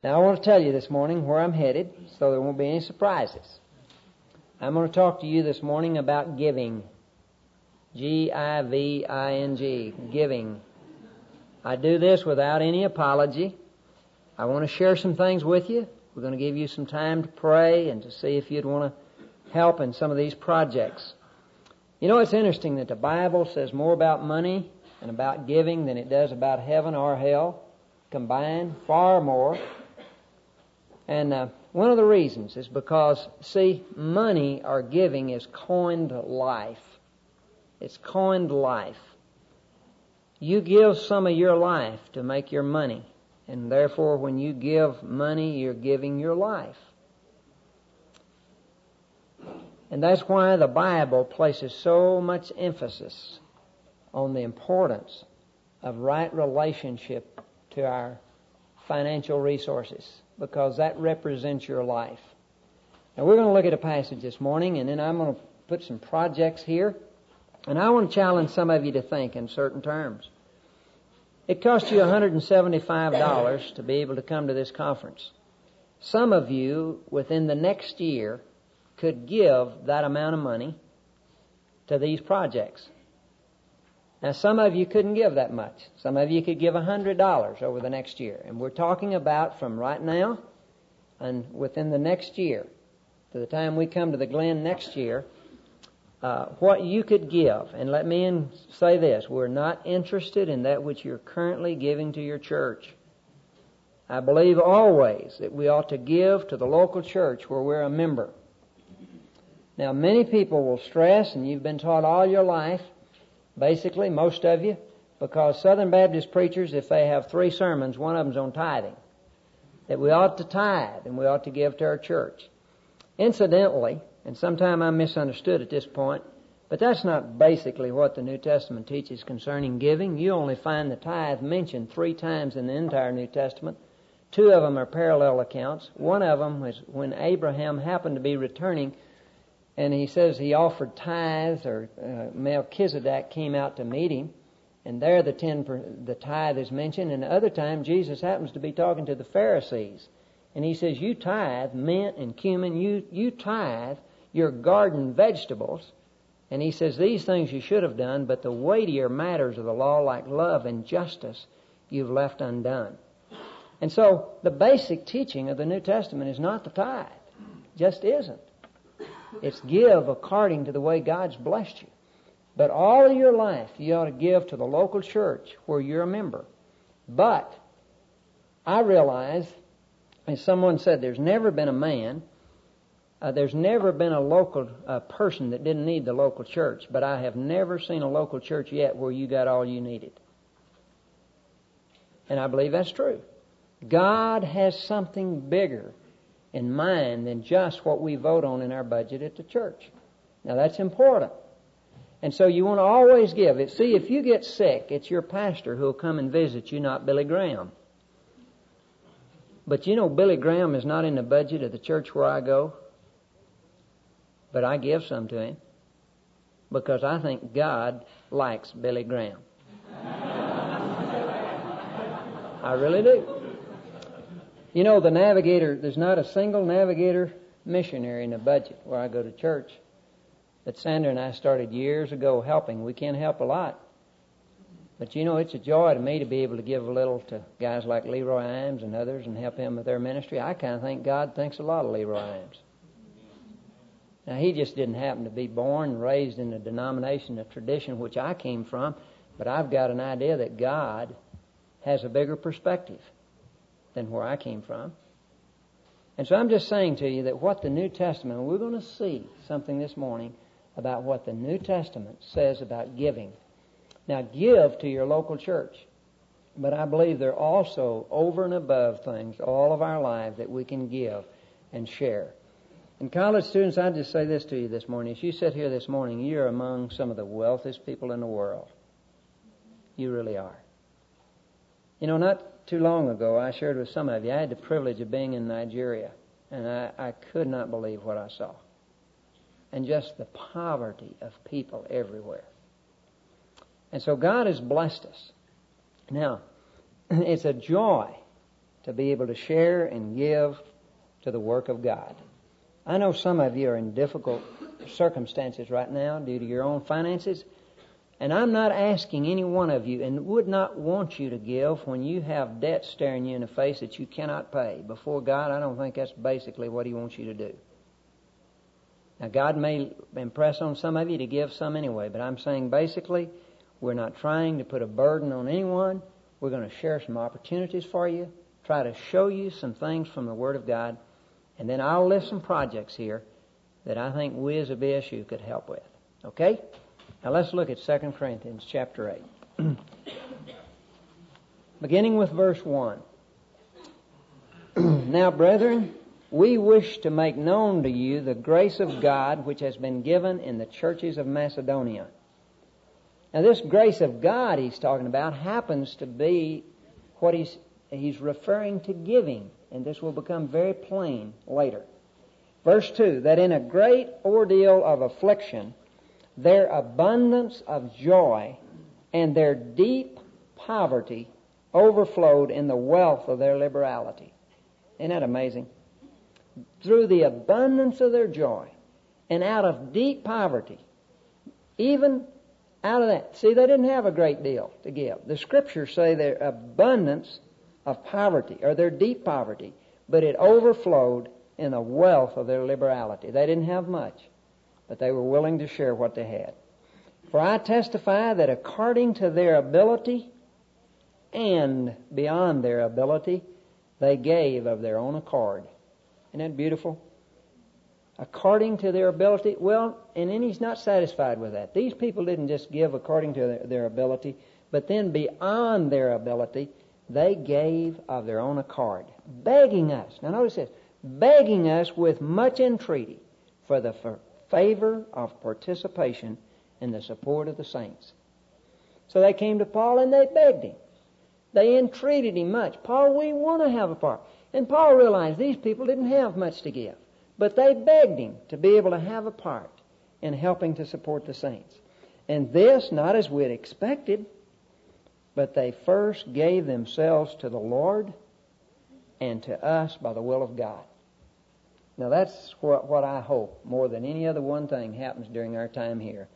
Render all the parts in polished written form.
Now, I want to tell you this morning where I'm headed so there won't be any surprises. I'm going to talk to you this morning about giving. G-I-V-I-N-G, giving. I do this without any apology. I want to share some things with you. We're going to give you some time to pray and to see if you'd want to help in some of these projects. You know, it's interesting that the Bible says more about money and about giving than it does about heaven or hell combined, far more. And one of the reasons is because, see, money or giving is coined life. It's coined life. You give some of your life to make your money. And therefore, when you give money, you're giving your life. And that's why the Bible places so much emphasis on the importance of right relationship to our financial resources, because that represents your life. Now, we're going to look at a passage this morning, and then I'm going to put some projects here. And I want to challenge some of you to think in certain terms. It cost you $175 to be able to come to this conference. Some of you, within the next year, could give that amount of money to these projects. Now, some of you couldn't give that much. Some of you could give $100 over the next year. And we're talking about from right now and within the next year, to the time we come to the Glen next year, what you could give. And let me say this. We're not interested in that which you're currently giving to your church. I believe always that we ought to give to the local church where we're a member. Now, many people will stress, and you've been taught all your life, basically, most of you, because Southern Baptist preachers, if they have 3 sermons, one of them's on tithing, that we ought to tithe and we ought to give to our church. Incidentally, and sometime I'm misunderstood at this point, but that's not basically what the New Testament teaches concerning giving. You only find the tithe mentioned 3 times in the entire New Testament. 2 of them are parallel accounts. One of them was when Abraham happened to be returning, and he says he offered tithes, or Melchizedek came out to meet him, and there the tithe is mentioned. And the other time, Jesus happens to be talking to the Pharisees, and he says, you tithe mint and cumin, you tithe your garden vegetables. And he says, these things you should have done, but the weightier matters of the law, like love and justice, you've left undone. And so the basic teaching of the New Testament is not the tithe. It just isn't. It's give according to the way God's blessed you. But all of your life, you ought to give to the local church where you're a member. But I realize, as someone said, there's never been a man, there's never been a local person that didn't need the local church, but I have never seen a local church yet where you got all you needed. And I believe that's true. God has something bigger in mind than just what we vote on in our budget at the church. Now, that's important. And so you want to always give. See, if you get sick, it's your pastor who will come and visit you, not Billy Graham. But you know, Billy Graham is not in the budget of the church where I go. But I give some to him because I think God likes Billy Graham. I really do. You know, the Navigator, there's not a single Navigator missionary in the budget where I go to church that Sandra and I started years ago helping. We can't help a lot. But you know, it's a joy to me to be able to give a little to guys like Leroy Imes and others and help him with their ministry. I kind of think God thinks a lot of Leroy Imes. Now, he just didn't happen to be born and raised in a denomination, a tradition which I came from, but I've got an idea that God has a bigger perspective than where I came from. And so I'm just saying to you that what the New Testament, we're going to see something this morning about what the New Testament says about giving. Now, give to your local church. But I believe there are also over and above things all of our lives that we can give and share. And college students, I'd just say this to you this morning. As you sit here this morning, you're among some of the wealthiest people in the world. You really are. You know, not too long ago, I shared with some of you, I had the privilege of being in Nigeria, and I could not believe what I saw. And just the poverty of people everywhere. And so God has blessed us. Now, it's a joy to be able to share and give to the work of God. I know some of you are in difficult circumstances right now due to your own finances, and I'm not asking any one of you and would not want you to give when you have debt staring you in the face that you cannot pay. Before God, I don't think that's basically what He wants you to do. Now, God may impress on some of you to give some anyway, but I'm saying basically, we're not trying to put a burden on anyone. We're going to share some opportunities for you, try to show you some things from the Word of God, and then I'll list some projects here that I think we as a BSU could help with. Okay? Now let's look at 2 Corinthians chapter 8. Beginning with verse 1. Now, brethren, we wish to make known to you the grace of God which has been given in the churches of Macedonia. Now, this grace of God he's talking about happens to be what he's referring to giving, and this will become very plain later. Verse 2, that in a great ordeal of affliction, their abundance of joy and their deep poverty overflowed in the wealth of their liberality. Isn't that amazing? Through the abundance of their joy and out of deep poverty, even out of that. See, they didn't have a great deal to give. The Scriptures say their abundance of poverty, or their deep poverty, but it overflowed in the wealth of their liberality. They didn't have much, but they were willing to share what they had. For I testify that according to their ability and beyond their ability, they gave of their own accord. Isn't that beautiful? According to their ability. Well, and then he's not satisfied with that. These people didn't just give according to their ability, but then beyond their ability, they gave of their own accord, begging us. Now notice this. Begging us with much entreaty for the favor of participation in the support of the saints. So they came to Paul and they begged him. They entreated him much. Paul, we want to have a part. And Paul realized these people didn't have much to give. But they begged him to be able to have a part in helping to support the saints. And this, not as we had expected, but they first gave themselves to the Lord and to us by the will of God. Now that's what I hope more than any other one thing happens during our time here.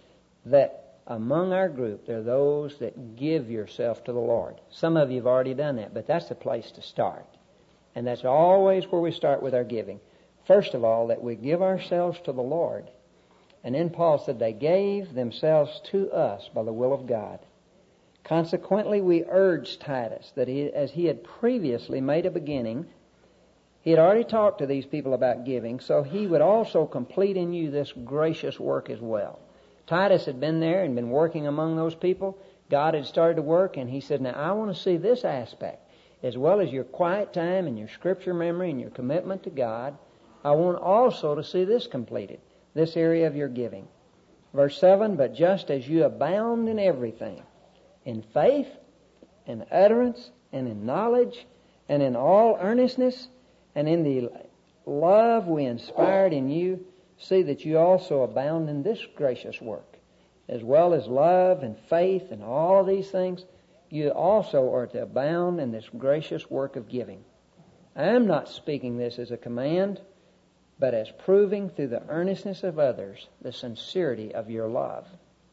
That among our group there are those that give yourself to the Lord. Some of you have already done that, but that's the place to start. And that's always where we start with our giving. First of all, that we give ourselves to the Lord. And then Paul said they gave themselves to us by the will of God. Consequently, we urged Titus that as he had previously made a beginning, he had already talked to these people about giving, so he would also complete in you this gracious work as well. Titus had been there and been working among those people. God had started to work, and he said, now I want to see this aspect. As well as your quiet time and your scripture memory and your commitment to God, I want also to see this completed, this area of your giving. Verse 7, but just as you abound in everything, in faith, in utterance, and in knowledge, and in all earnestness, and in the love we inspired in you, see that you also abound in this gracious work. As well as love and faith and all of these things, you also are to abound in this gracious work of giving. I am not speaking this as a command, but as proving through the earnestness of others the sincerity of your love.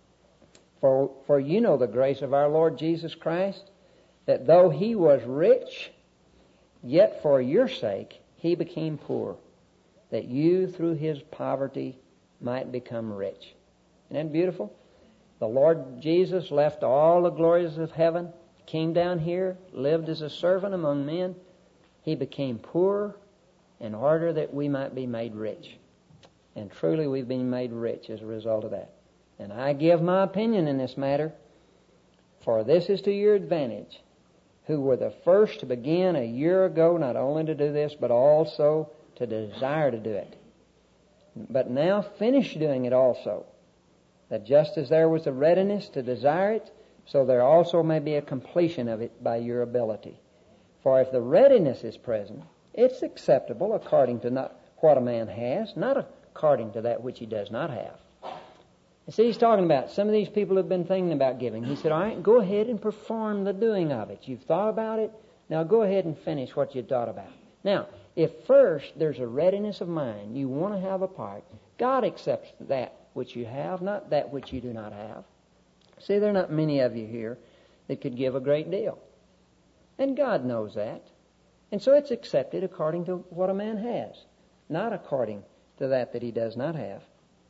For you know the grace of our Lord Jesus Christ, that though he was rich, yet for your sake he became poor, that you through his poverty might become rich. Isn't that beautiful? The Lord Jesus left all the glories of heaven, came down here, lived as a servant among men. He became poor in order that we might be made rich. And truly we've been made rich as a result of that. And I give my opinion in this matter, for this is to your advantage, who were the first to begin a year ago not only to do this, but also to desire to do it. But now finish doing it also, that just as there was a readiness to desire it, so there also may be a completion of it by your ability. For if the readiness is present, it's acceptable according to not what a man has, not according to that which he does not have. You see, he's talking about some of these people have been thinking about giving. He said, all right, go ahead and perform the doing of it. You've thought about it. Now go ahead and finish what you thought about. Now, if first there's a readiness of mind, you want to have a part, God accepts that which you have, not that which you do not have. See, there are not many of you here that could give a great deal. And God knows that. And so it's accepted according to what a man has, not according to that he does not have.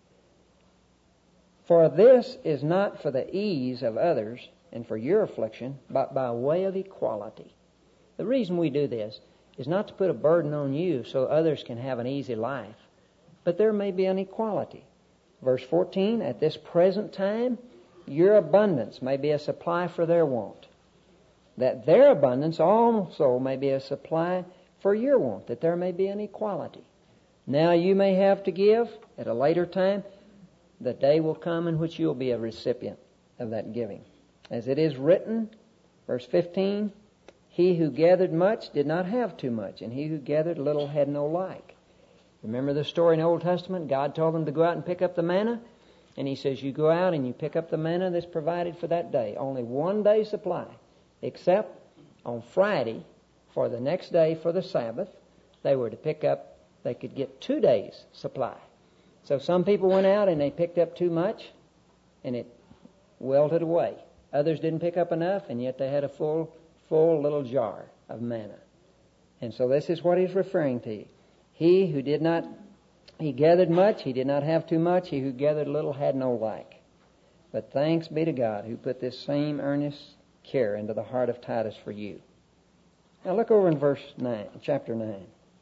For this is not for the ease of others and for your affliction, but by way of equality. The reason we do this is not to put a burden on you so others can have an easy life, but there may be an equality. Verse 14, at this present time, your abundance may be a supply for their want, that their abundance also may be a supply for your want, that there may be an equality. Now you may have to give at a later time. The day will come in which you'll be a recipient of that giving. As it is written, verse 15, he who gathered much did not have too much, and he who gathered little had no like. Remember the story in the Old Testament? God told them to go out and pick up the manna, and he says, you go out and you pick up the manna that's provided for that day. Only one day's supply, except on Friday for the next day for the Sabbath, they were to pick up, they could get 2 days' supply. So some people went out and they picked up too much, and it wilted away. Others didn't pick up enough, and yet they had a full little jar of manna. And so this is what he's referring to. He gathered much, he did not have too much. He who gathered little had no like. But thanks be to God who put this same earnest care into the heart of Titus for you. Now look over in verse 9, chapter 9.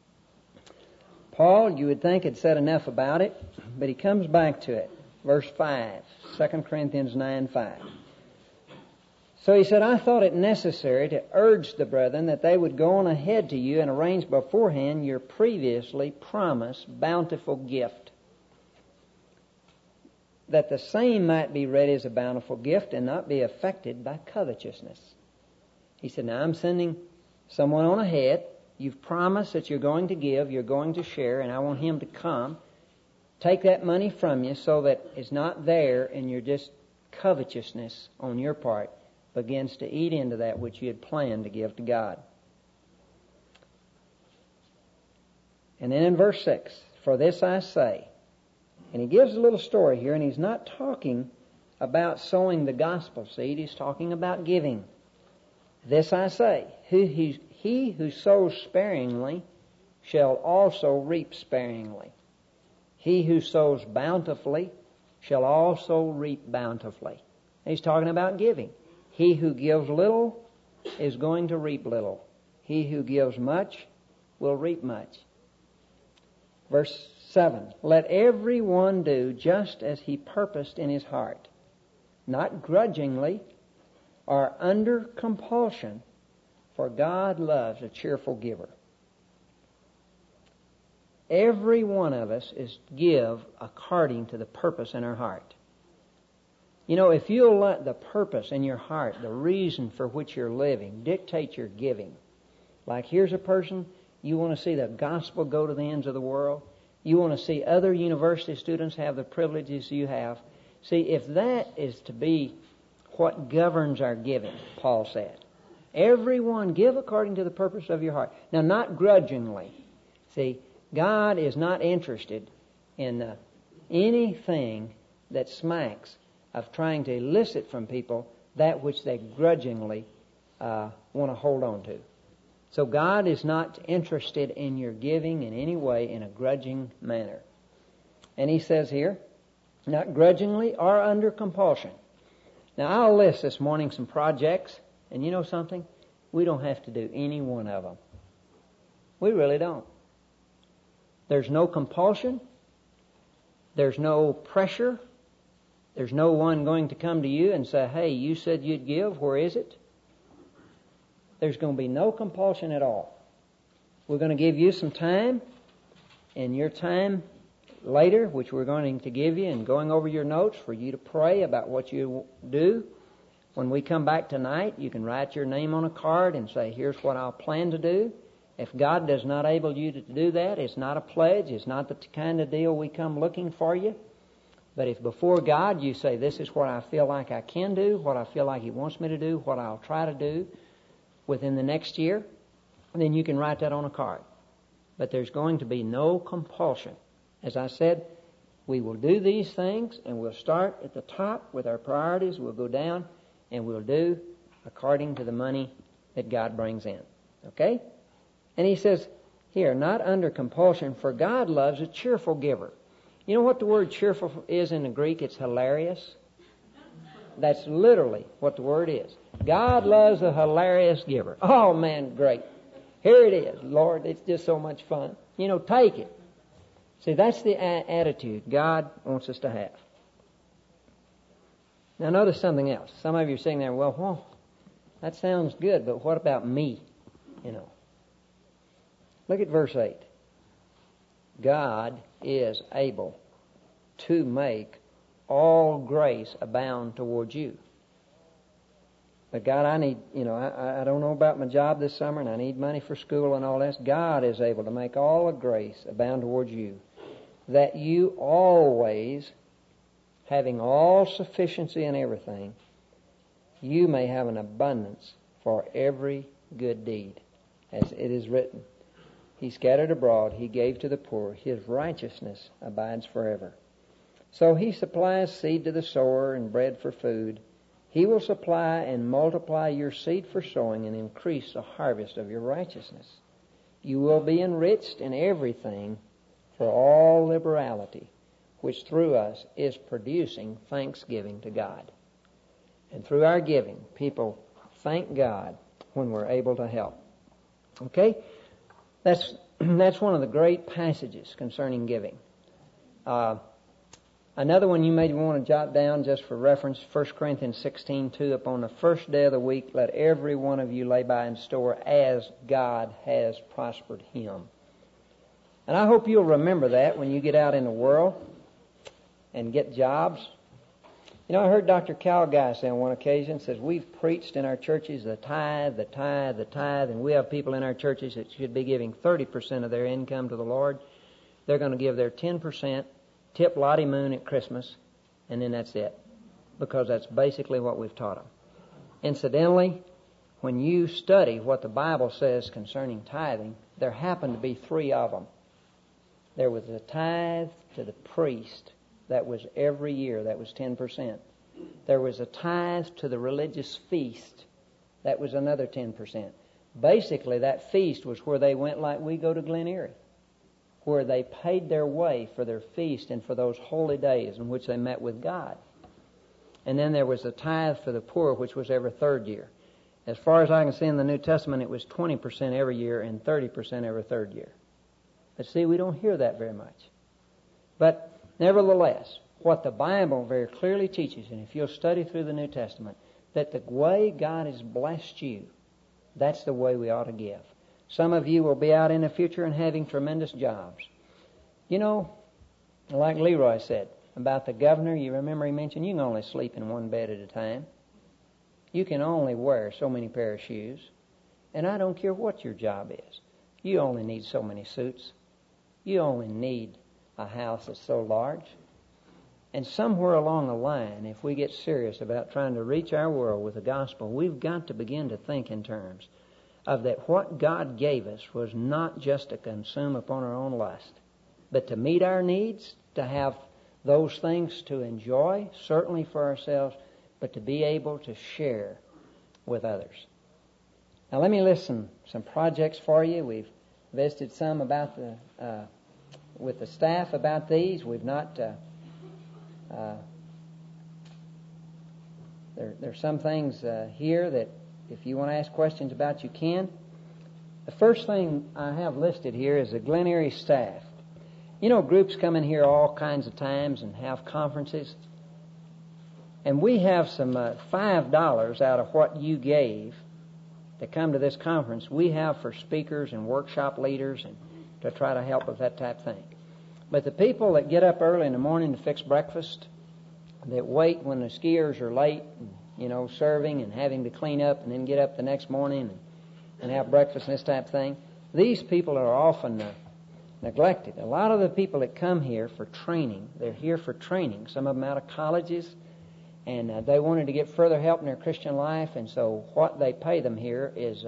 Paul, you would think, had said enough about it, but he comes back to it. Verse 5, 2 Corinthians 9:5. So he said, I thought it necessary to urge the brethren that they would go on ahead to you and arrange beforehand your previously promised bountiful gift, that the same might be ready as a bountiful gift and not be affected by covetousness. He said, now I'm sending someone on ahead. You've promised that you're going to give, you're going to share, and I want him to come, take that money from you so that it's not there and you're just covetousness on your part begins to eat into that which you had planned to give to God. And then in verse 6, for this I say, and he gives a little story here, and he's not talking about sowing the gospel seed, he's talking about giving. This I say, he who sows sparingly shall also reap sparingly. He who sows bountifully shall also reap bountifully. He's talking about giving. He who gives little is going to reap little. He who gives much will reap much. Verse 7, let every one do just as he purposed in his heart, not grudgingly or under compulsion, for God loves a cheerful giver. Every one of us is to give according to the purpose in our heart. You know, if you'll let the purpose in your heart, the reason for which you're living, dictate your giving. Like here's a person, you want to see the gospel go to the ends of the world. You want to see other university students have the privileges you have. See, if that is to be what governs our giving, Paul said, everyone give according to the purpose of your heart. Now, not grudgingly. See, God is not interested in anything that smacks of trying to elicit from people that which they grudgingly want to hold on to. So God is not interested in your giving in any way in a grudging manner. And he says here, not grudgingly or under compulsion. Now I'll list this morning some projects, and you know something? We don't have to do any one of them. We really don't. There's no compulsion. There's no pressure. There's no one going to come to you and say, hey, you said you'd give, where is it? There's going to be no compulsion at all. We're going to give you some time, and your time later, which we're going to give you, and going over your notes for you to pray about what you do. When we come back tonight, you can write your name on a card and say, here's what I'll plan to do. If God does not enable you to do that, it's not a pledge. It's not the kind of deal we come looking for you. But if before God you say, this is what I feel like I can do, what I feel like He wants me to do, what I'll try to do, within the next year, then you can write that on a card. But there's going to be no compulsion. As I said, we will do these things, and we'll start at the top with our priorities. We'll go down, and we'll do according to the money that God brings in. Okay? And he says here, not under compulsion, for God loves a cheerful giver. You know what the word cheerful is in the Greek? It's hilarious. That's literally what the word is. God loves a hilarious giver. Oh, man, great. Here it is. Lord, it's just so much fun. Take it. See, that's the attitude God wants us to have. Now, notice something else. Some of you are sitting there, well, that sounds good, but what about me? Look at verse 8. God is able to make all grace abound towards you. But God, I need, I don't know about my job this summer, and I need money for school and all this. God is able to make all the grace abound towards you, that you always, having all sufficiency in everything, you may have an abundance for every good deed. As it is written, He scattered abroad, He gave to the poor, His righteousness abides forever. So He supplies seed to the sower and bread for food. He will supply and multiply your seed for sowing and increase the harvest of your righteousness. You will be enriched in everything for all liberality, which through us is producing thanksgiving to God. And through our giving, people thank God when we're able to help. Okay? That's one of the great passages concerning giving. Another one you may want to jot down just for reference, 1 Corinthians 16:2, upon the first day of the week, let every one of you lay by in store as God has prospered him. And I hope you'll remember that when you get out in the world and get jobs. I heard Dr. Calguy say on one occasion, says, we've preached in our churches the tithe, the tithe, the tithe, and we have people in our churches that should be giving 30% of their income to the Lord. They're going to give their 10%, tip Lottie Moon at Christmas, and then that's it. Because that's basically what we've taught them. Incidentally, when you study what the Bible says concerning tithing, there happen to be 3 of them. There was a tithe to the priest. That was every year. That was 10%. There was a tithe to the religious feast. That was another 10%. Basically, that feast was where they went like we go to Glen Erie, where they paid their way for their feast and for those holy days in which they met with God. And then there was a tithe for the poor, which was every 3rd year. As far as I can see in the New Testament, it was 20% every year and 30% every 3rd year. But see, we don't hear that very much. But nevertheless, what the Bible very clearly teaches, and if you'll study through the New Testament, that the way God has blessed you, that's the way we ought to give. Some of you will be out in the future and having tremendous jobs. Like Leroy said about the governor, you remember he mentioned you can only sleep in one bed at a time. You can only wear so many pair of shoes. And I don't care what your job is. You only need so many suits. You only need a house that's so large. And somewhere along the line, if we get serious about trying to reach our world with the gospel, we've got to begin to think in terms of that what God gave us was not just to consume upon our own lust, but to meet our needs, to have those things to enjoy, certainly for ourselves, but to be able to share with others. Now let me list some projects for you. We've visited some about with the staff about these. We've not... There's some things here that if you want to ask questions about, you can. The first thing I have listed here is the Glen Erie staff. Groups come in here all kinds of times and have conferences. And we have some $5 out of what you gave to come to this conference. We have for speakers and workshop leaders and to try to help with that type of thing. But the people that get up early in the morning to fix breakfast, that wait when the skiers are late, serving and having to clean up and then get up the next morning and have breakfast and this type of thing, these people are often neglected. A lot of the people that come here for training, they're here for training, some of them out of colleges, And they wanted to get further help in their Christian life, and so what they pay them here is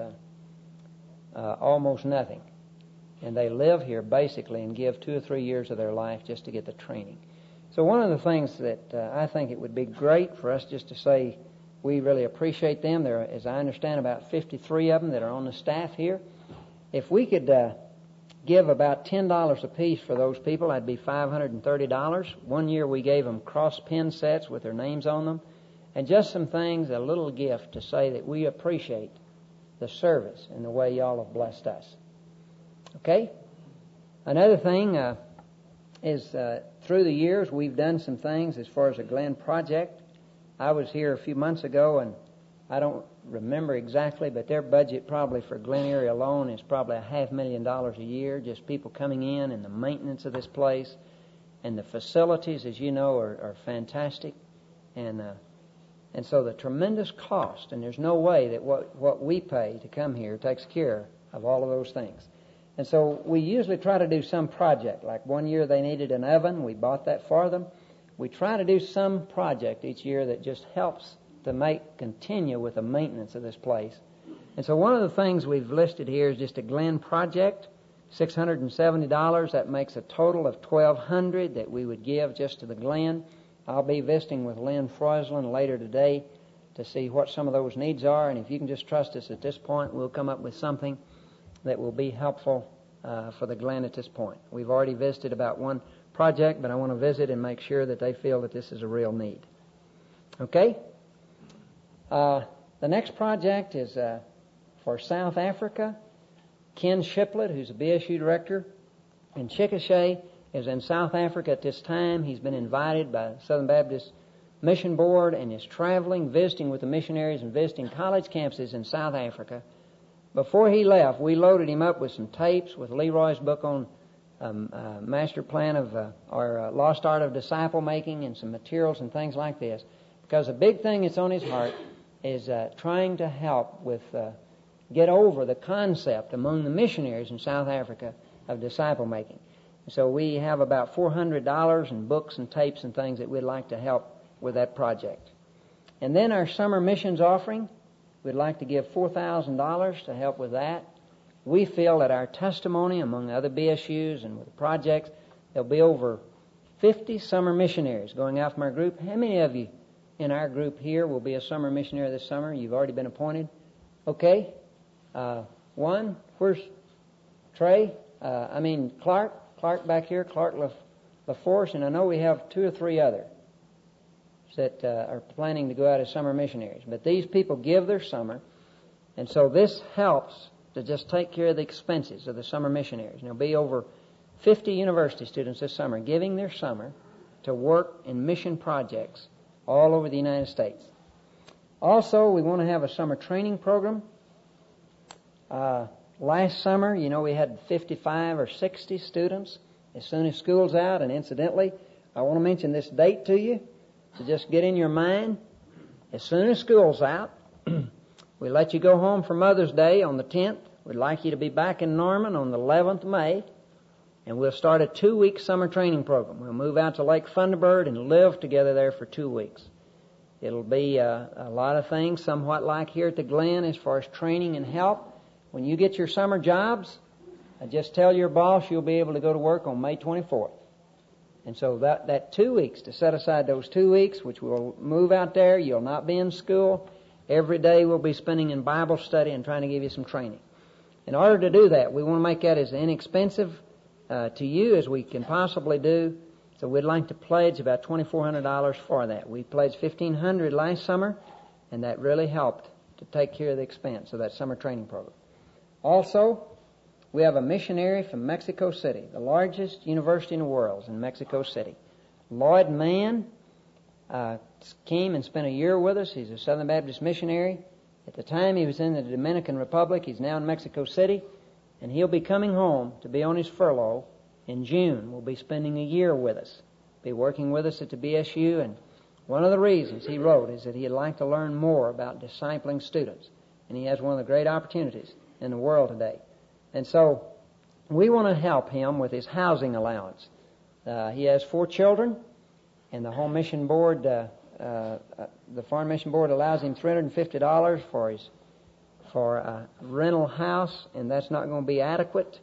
almost nothing. And they live here basically and give 2 or 3 years of their life just to get the training. So one of the things that I think it would be great for us just to say we really appreciate them. There are, as I understand, about 53 of them that are on the staff here. If we could give about $10 apiece for those people, that'd be $530. One year we gave them cross pin sets with their names on them, and just some things, a little gift to say that we appreciate the service and the way y'all have blessed us. Okay? Another thing is through the years we've done some things as far as the Glen Project. I was here a few months ago, and I don't remember exactly, but their budget probably for Glen Erie alone is probably $500,000 a year, just people coming in and the maintenance of this place. And the facilities, as you know, are fantastic. And so the tremendous cost, and there's no way that what we pay to come here takes care of all of those things. And so we usually try to do some project. Like one year they needed an oven. We bought that for them. We try to do some project each year that just helps to continue with the maintenance of this place. And so one of the things we've listed here is just a Glen Project, $670. That makes a total of $1,200 that we would give just to the Glen. I'll be visiting with Lynn Froislin later today to see what some of those needs are. And if you can just trust us at this point, we'll come up with something that will be helpful for the Glen at this point. We've already visited about one project, but I want to visit and make sure that they feel that this is a real need. Okay? The next project is for South Africa. Ken Shiplett, who's a BSU director in Chickasha, is in South Africa at this time. He's been invited by Southern Baptist Mission Board and is traveling, visiting with the missionaries and visiting college campuses in South Africa. Before he left, we loaded him up with some tapes with Leroy's book on master plan of our lost art of disciple making and some materials and things like this. Because a big thing that's on his heart is trying to help with get over the concept among the missionaries in South Africa of disciple making. So we have about $400 in books and tapes and things that we'd like to help with that project. And then our summer missions offering, we'd like to give $4,000 to help with that. We feel that our testimony among other BSUs and with the projects, there'll be over 50 summer missionaries going out from our group. How many of you in our group here will be a summer missionary this summer? You've already been appointed. Okay. One. Where's Trey? Clark. Clark back here. Clark LaForce. And I know we have 2 or 3 others that are planning to go out as summer missionaries. But these people give their summer. And so this helps to just take care of the expenses of the summer missionaries. And there'll be over 50 university students this summer giving their summer to work in mission projects all over the United States. Also, we want to have a summer training program. Last summer, we had 55 or 60 students as soon as school's out. And incidentally, I want to mention this date to you to just get in your mind. As soon as school's out, we let you go home for Mother's Day on the 10th. We'd like you to be back in Norman on the 11th of May. And we'll start a 2-week summer training program. We'll move out to Lake Thunderbird and live together there for 2 weeks. It'll be a lot of things, somewhat like here at the Glen as far as training and help. When you get your summer jobs, just tell your boss you'll be able to go to work on May 24th. And so that 2 weeks, to set aside those 2 weeks, which we'll move out there, you'll not be in school. Every day we'll be spending in Bible study and trying to give you some training. In order to do that, we want to make that as inexpensive to you as we can possibly do. So we'd like to pledge about $2,400 for that. We pledged $1,500 last summer, and that really helped to take care of the expense of that summer training program. Also, we have a missionary from Mexico City, the largest university in the world is in Mexico City. Lloyd Mann came and spent a year with us. He's a Southern Baptist missionary. At the time he was in the Dominican Republic. He's now in Mexico City. And he'll be coming home to be on his furlough in June. We'll be spending a year with us. Be working with us at the BSU. And one of the reasons he wrote is that he'd like to learn more about discipling students. And he has one of the great opportunities in the world today. And so we want to help him with his housing allowance. He has 4 children, and the Home Mission Board the Foreign Mission Board allows him $350 for a rental house, and that's not going to be adequate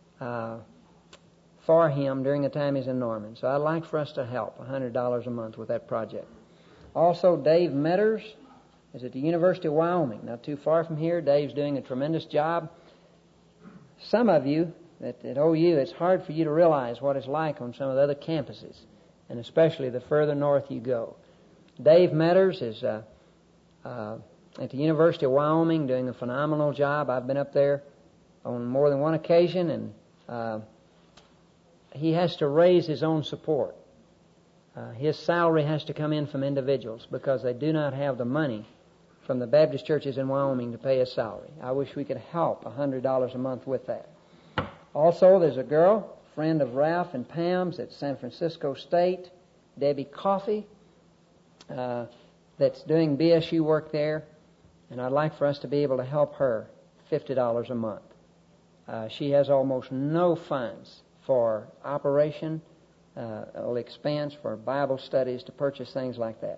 for him during the time he's in Norman. So I'd like for us to help $100 a month with that project. Also, Dave Metters is at the University of Wyoming, not too far from here. Dave's doing a tremendous job. Some of you at OU, it's hard for you to realize what it's like on some of the other campuses, and especially the further north you go. Dave Metters is at the University of Wyoming doing a phenomenal job. I've been up there on more than one occasion, and he has to raise his own support. His salary has to come in from individuals because they do not have the money from the Baptist churches in Wyoming to pay his salary. I wish we could help $100 a month with that. Also, there's a girl, friend of Ralph and Pam's at San Francisco State, Debbie Coffey, that's doing BSU work there, and I'd like for us to be able to help her $50 a month. She has almost no funds for operation, expense for Bible studies, to purchase things like that.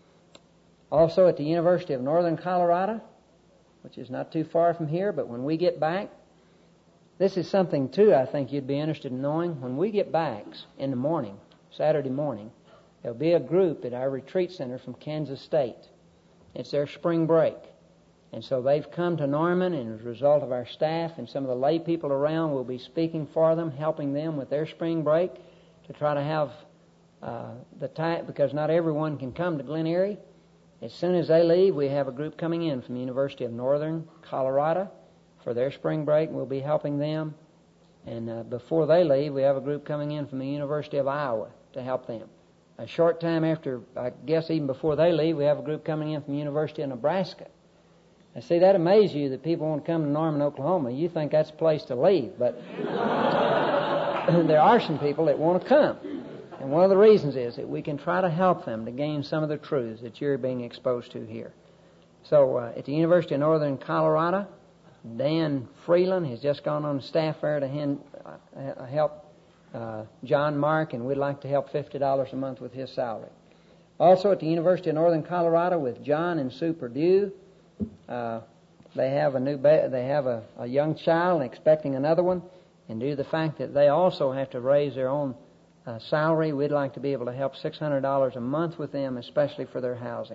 Also at the University of Northern Colorado, which is not too far from here, but when we get back, this is something too I think you'd be interested in knowing. When we get back in the morning, Saturday morning, there'll be a group at our retreat center from Kansas State. It's their spring break. And so they've come to Norman, and as a result of our staff and some of the lay people around, we'll be speaking for them, helping them with their spring break to try to have the time, because not everyone can come to Glen Erie. As soon as they leave, we have a group coming in from the University of Northern Colorado for their spring break. We'll be helping them. And before they leave, we have a group coming in from the University of Iowa to help them. A short time after, I guess even before they leave, we have a group coming in from the University of Nebraska. Now, see, that amazes you that people want to come to Norman, Oklahoma. You think that's a place to leave, but there are some people that want to come. And one of the reasons is that we can try to help them to gain some of the truths that you're being exposed to here. So at the University of Northern Colorado, Dan Freeland has just gone on staff there to help John Mark, and we'd like to help $50 a month with his salary. Also at the University of Northern Colorado with John and Sue Purdue, they have a young child and expecting another one, and due to the fact that they also have to raise their own salary, we'd like to be able to help $600 a month with them, especially for their housing.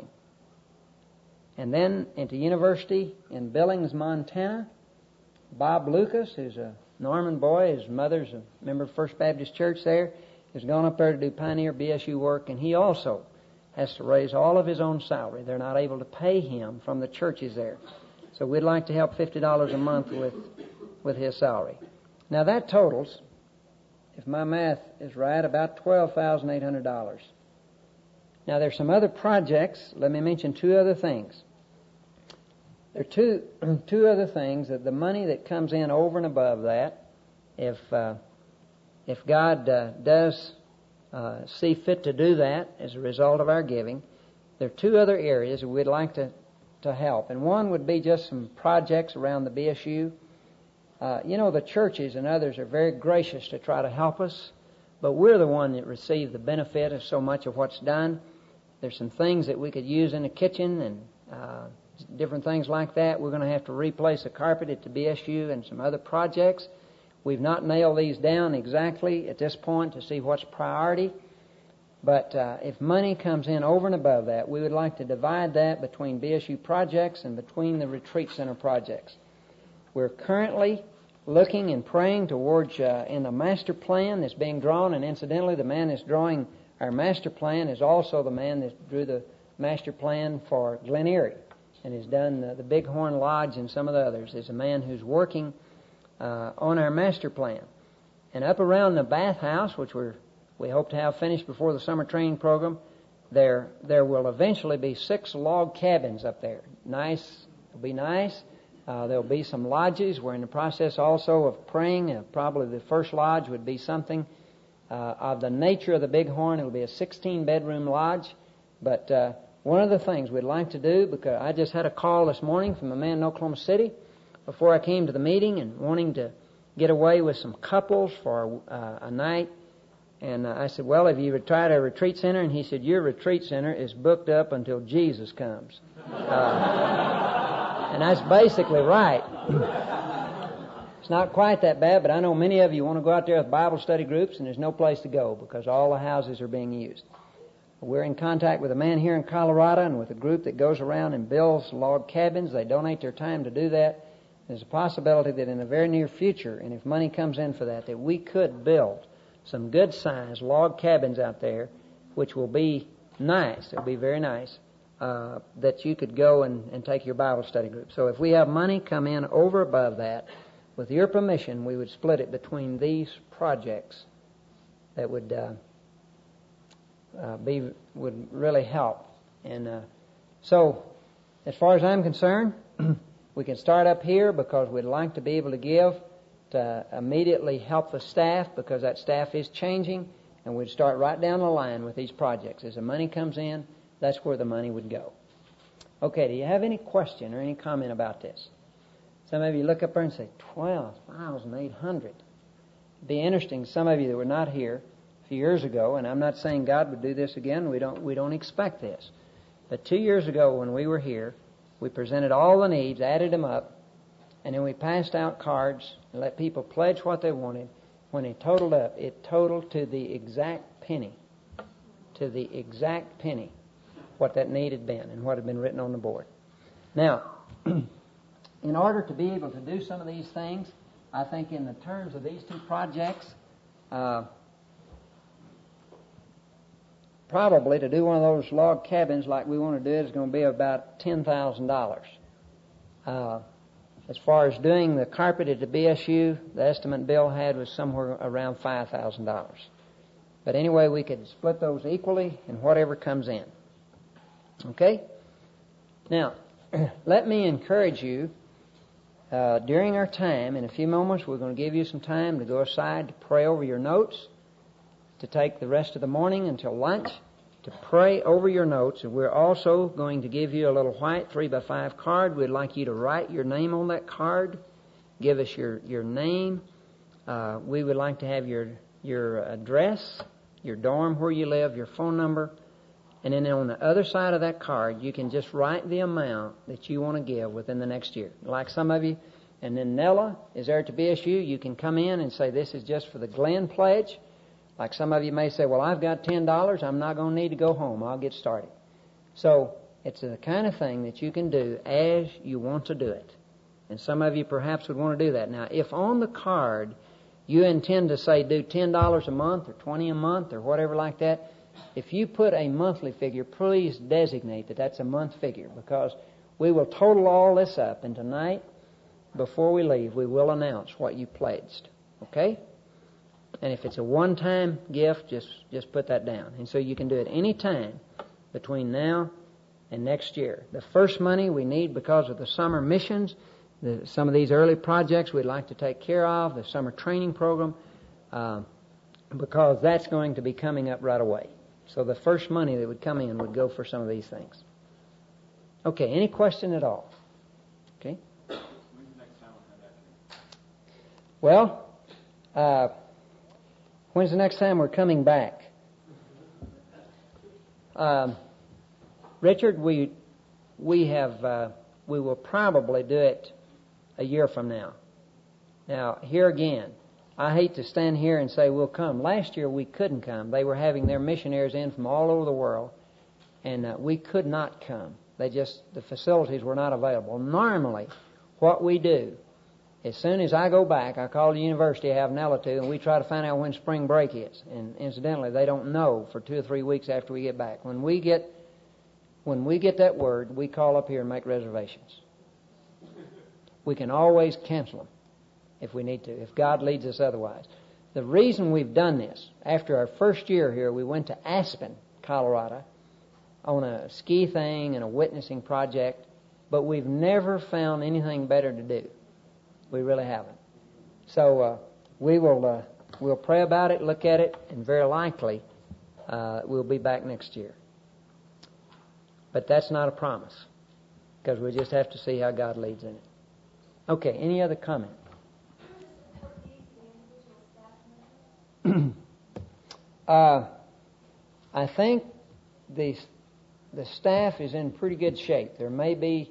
And then at the university in Billings, Montana, Bob Lucas, who's a Norman boy, his mother's a member of First Baptist Church there, has gone up there to do Pioneer BSU work, and he also has to raise all of his own salary. They're not able to pay him from the churches there. So we'd like to help $50 a month with his salary. Now that totals, if my math is right, about $12,800. Now there's some other projects. Let me mention two other things. There are two other things that the money that comes in over and above that, if God does see fit to do that as a result of our giving, there are two other areas that we'd like to help. And one would be just some projects around the BSU. The churches and others are very gracious to try to help us, but we're the one that receive the benefit of so much of what's done. There's some things that we could use in the kitchen and different things like that. We're going to have to replace a carpet at the BSU and some other projects. We've not nailed these down exactly at this point to see what's priority, but if money comes in over and above that, we would like to divide that between BSU projects and between the retreat center projects. We're currently looking and praying towards in the master plan that's being drawn, and incidentally, the man that's drawing our master plan is also the man that drew the master plan for Glen Erie and has done the Bighorn Lodge and some of the others. Is a man who's working on our master plan. And up around the bathhouse, which we hope to have finished before the summer training program, there will eventually be 6 log cabins up there. Nice, it'll be nice. There'll be some lodges. We're in the process also of praying. Probably the first lodge would be something of the nature of the Bighorn. It'll be a 16-bedroom lodge. But one of the things we'd like to do, because I just had a call this morning from a man in Oklahoma City before I came to the meeting and wanting to get away with some couples for a night And I said, well, have you tried a retreat center? And he said, your retreat center is booked up until Jesus comes. And that's basically right. It's not quite that bad, but I know many of you want to go out there with Bible study groups, and there's no place to go because all the houses are being used. We're in contact with a man here in Colorado and with a group that goes around and builds log cabins. They donate their time to do that. There's a possibility that in the very near future, and if money comes in for that we could build some good-sized log cabins out there, which will be nice. It'll be very nice, that you could go and take your Bible study group. So if we have money come in over above that, with your permission, we would split it between these projects that would really help. And so, as far as I'm concerned, we can start up here because we'd like to be able to give to immediately help the staff because that staff is changing, and we'd start right down the line with these projects. As the money comes in, that's where the money would go. Okay, do you have any question or any comment about this? Some of you look up there and say, 12,800. It'd be interesting, some of you that were not here a few years ago, and I'm not saying God would do this again, we don't expect this. But 2 years ago when we were here, we presented all the needs, added them up, and then we passed out cards and let people pledge what they wanted. When it totaled up, it totaled to the exact penny. To the exact penny what that need had been and what had been written on the board. Now, in order to be able to do some of these things, I think in the terms of these two projects, probably to do one of those log cabins like we want to do it is going to be about $10,000. As far as doing the carpet at the BSU, the estimate Bill had was somewhere around $5,000. But anyway, we could split those equally and whatever comes in. Okay? Now, let me encourage you, during our time, in a few moments, we're going to give you some time to go aside to pray over your notes, to take the rest of the morning until lunch, to pray over your notes, and we're also going to give you a little white 3x5 card. We'd like you to write your name on that card. Give us your name. We would like to have your address, your dorm where you live, your phone number, and then on the other side of that card, you can just write the amount that you want to give within the next year. Like some of you, and then Nella is there to BSU. You can come in and say, this is just for the Glenn pledge. Like some of you may say, well, I've got $10. I'm not going to need to go home. I'll get started. So it's the kind of thing that you can do as you want to do it. And some of you perhaps would want to do that. Now, if on the card you intend to say do $10 a month or $20 a month or whatever like that, if you put a monthly figure, please designate that that's a month figure because we will total all this up. And tonight, before we leave, we will announce what you pledged. Okay? And if it's a one-time gift, just put that down. And so you can do it any time between now and next year. The first money we need because of the summer missions, some of these early projects we'd like to take care of, the summer training program, because that's going to be coming up right away. So the first money that would come in would go for some of these things. Okay, any question at all? Okay. When's the next time we'll come back here? Well, when's the next time we're coming back? Richard, we will probably do it a year from now. Now, here again, I hate to stand here and say we'll come. Last year we couldn't come. They were having their missionaries in from all over the world, and we could not come. The facilities were not available. Normally, what we do, as soon as I go back, I call the university, I have Nella too, and we try to find out when spring break is. And incidentally, they don't know for 2 or 3 weeks after we get back. When we get that word, we call up here and make reservations. We can always cancel them if we need to, if God leads us otherwise. The reason we've done this, after our first year here, we went to Aspen, Colorado, on a ski thing and a witnessing project, but we've never found anything better to do. We really haven't. So we'll pray about it, look at it, and very likely we'll be back next year. But that's not a promise, because we just have to see how God leads in it. Okay, any other comment? I think the staff is in pretty good shape. There may be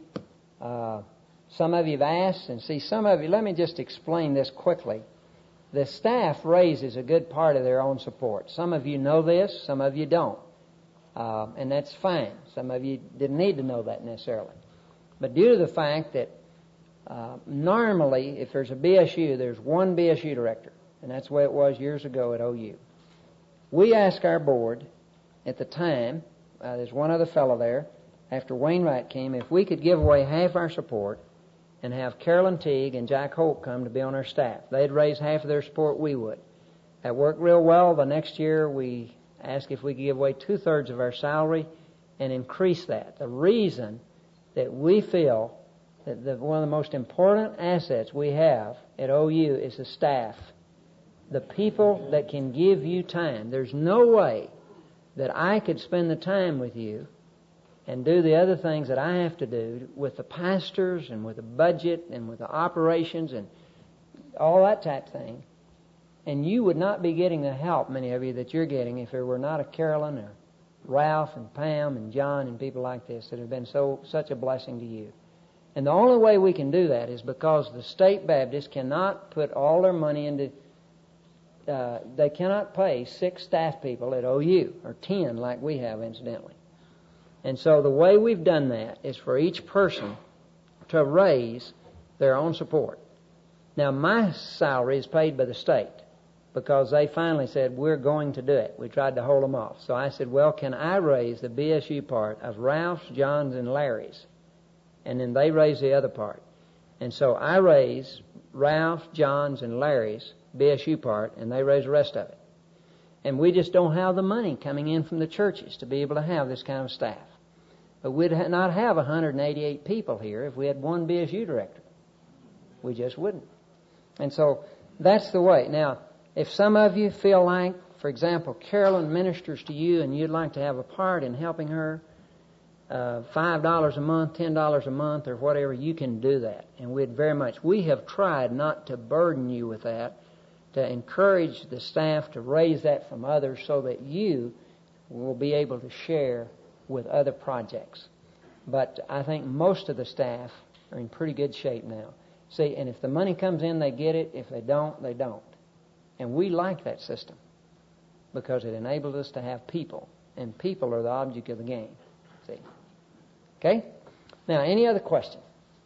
some of you have asked, and see, some of you, let me just explain this quickly. The staff raises a good part of their own support. Some of you know this, some of you don't. And that's fine. Some of you didn't need to know that necessarily. But due to the fact that normally, if there's a BSU, there's one BSU director. And that's the way it was years ago at OU. We asked our board at the time, there's one other fellow there, after Wainwright came, if we could give away half our support and have Carolyn Teague and Jack Holt come to be on our staff. They'd raise half of their support, we would. That worked real well. The next year we asked if we could give away 2/3 of our salary and increase that. The reason that we feel that one of the most important assets we have at OU is the staff. The people that can give you time. There's no way that I could spend the time with you and do the other things that I have to do with the pastors and with the budget and with the operations and all that type of thing. And you would not be getting the help, many of you, that you're getting if there were not a Carolyn or Ralph and Pam and John and people like this that have been such a blessing to you. And the only way we can do that is because the State Baptists cannot put all their money into, they cannot pay 6 staff people at OU, or 10 like we have incidentally. And so the way we've done that is for each person to raise their own support. Now my salary is paid by the state because they finally said, we're going to do it. We tried to hold them off. So I said, well, can I raise the BSU part of Ralph's, John's, and Larry's? And then they raise the other part. And so I raise Ralph, John's, and Larry's BSU part, and they raise the rest of it. And we just don't have the money coming in from the churches to be able to have this kind of staff. But we'd not have 188 people here if we had one BSU director. We just wouldn't. And so that's the way. Now, if some of you feel like, for example, Carolyn ministers to you and you'd like to have a part in helping her, $5 a month, $10 a month, or whatever, you can do that. And we have tried not to burden you with that, to encourage the staff to raise that from others so that you will be able to share with other projects. But I think most of the staff are in pretty good shape now. See, and if the money comes in, they get it. If they don't, they don't. And we like that system because it enables us to have people, and people are the object of the game. See? Okay? Now, any other question?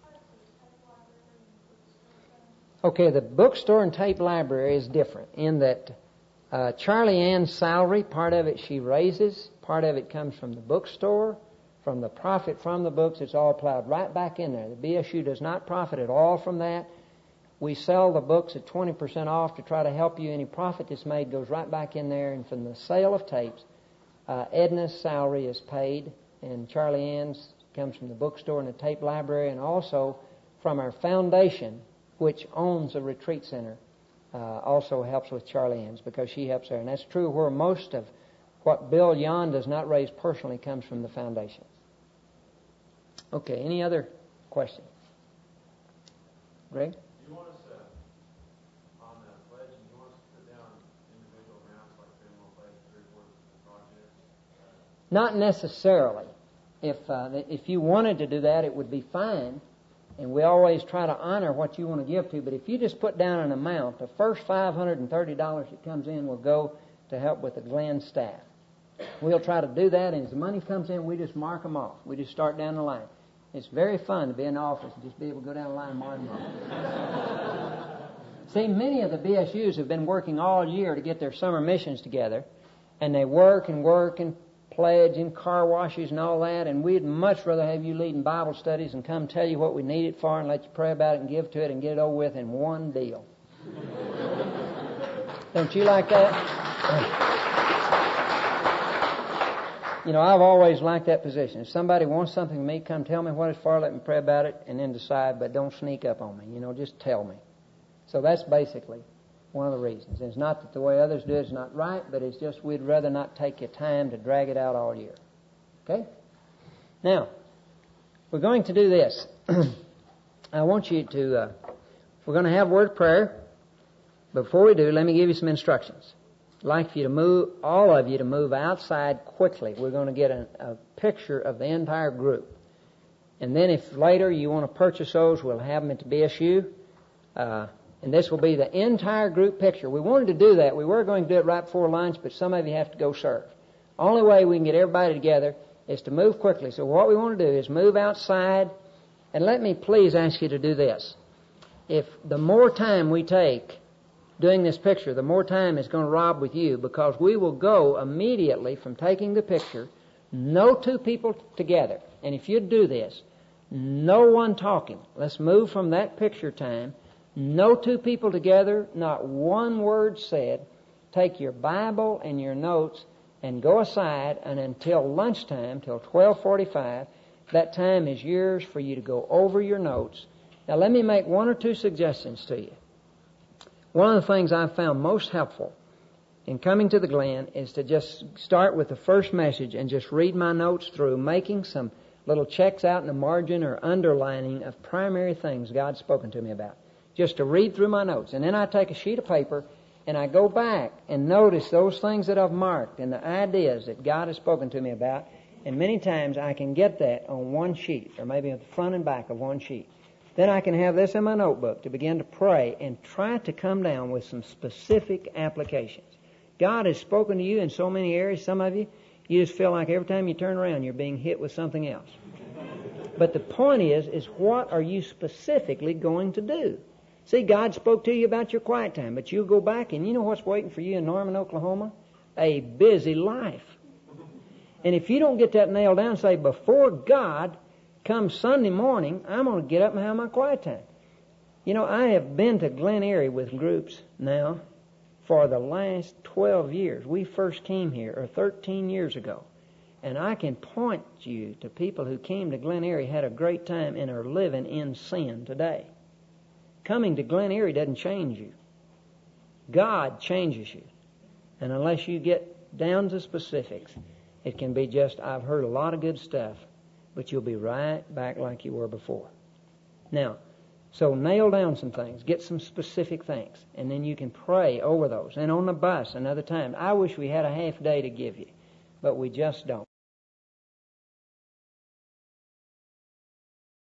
Okay, the bookstore and tape library is different in that Charlie Ann's salary, part of it she raises, part of it comes from the bookstore, from the profit from the books. It's all plowed right back in there. The BSU does not profit at all from that. We sell the books at 20% off to try to help you. Any profit that's made goes right back in there. And from the sale of tapes, Edna's salary is paid, and Charlie Ann's comes from the bookstore and the tape library, and also from our foundation, which owns a retreat center, also helps with Charlie Ann's because she helps there. And that's true where most of what Bill Yon does not raise personally comes from the foundation. Okay, any other questions? Greg? Do you want us on the pledge, do you want us to put down individual amounts like they will pledge 3/4 of the project? Not necessarily. If you wanted to do that, it would be fine. And we always try to honor what you want to give to. But if you just put down an amount, the first $530 that comes in will go to help with the Glen staff. We'll try to do that, and as the money comes in, we just mark them off. We just start down the line. It's very fun to be in the office and just be able to go down the line and mark them off. See, many of the BSUs have been working all year to get their summer missions together, and they work and pledge and car washes and all that, and we'd much rather have you leading Bible studies and come tell you what we need it for and let you pray about it and give to it and get it over with in one deal. Don't you like that? You know, I've always liked that position. If somebody wants something from me, come tell me what it's for, let me pray about it, and then decide, but don't sneak up on me. You know, just tell me. So that's basically one of the reasons. It's not that the way others do it is not right, but it's just we'd rather not take your time to drag it out all year. Okay? Now, we're going to do this. I want you to, we're going to have word of prayer. Before we do, let me give you some instructions. I'd like for you to move, all of you to move outside quickly. We're going to get a picture of the entire group. And then if later you want to purchase those, we'll have them at the BSU. And this will be the entire group picture. We wanted to do that. We were going to do it right before lunch, but some of you have to go serve. Only way we can get everybody together is to move quickly. So what we want to do is move outside. And let me please ask you to do this. If the more time we take doing this picture, the more time is going to rob with you, because we will go immediately from taking the picture, no two people together. And if you do this, no one talking. Let's move from that picture time. No two people together, not one word said. Take your Bible and your notes and go aside, and until lunchtime, till 12:45, that time is yours for you to go over your notes. Now let me make one or two suggestions to you. One of the things I've found most helpful in coming to the Glen is to just start with the first message and just read my notes through, making some little checks out in the margin or underlining of primary things God's spoken to me about. Just to read through my notes. And then I take a sheet of paper and I go back and notice those things that I've marked and the ideas that God has spoken to me about. And many times I can get that on one sheet, or maybe at the front and back of one sheet. Then I can have this in my notebook to begin to pray and try to come down with some specific applications. God has spoken to you in so many areas. Some of you, you just feel like every time you turn around you're being hit with something else. But the point is what are you specifically going to do? See, God spoke to you about your quiet time, but you go back and you know what's waiting for you in Norman, Oklahoma? A busy life. And if you don't get that nailed down, say, before God, come Sunday morning, I'm going to get up and have my quiet time. You know, I have been to Glen Eyrie with groups now for the last 12 years. We first came here, or 13 years ago. And I can point you to people who came to Glen Eyrie, had a great time, and are living in sin today. Coming to Glen Eyrie doesn't change you. God changes you. And unless you get down to specifics, it can be just, I've heard a lot of good stuff, but you'll be right back like you were before. Now, so nail down some things, get some specific things, and then you can pray over those. And on the bus another time. I wish we had a half day to give you, but we just don't.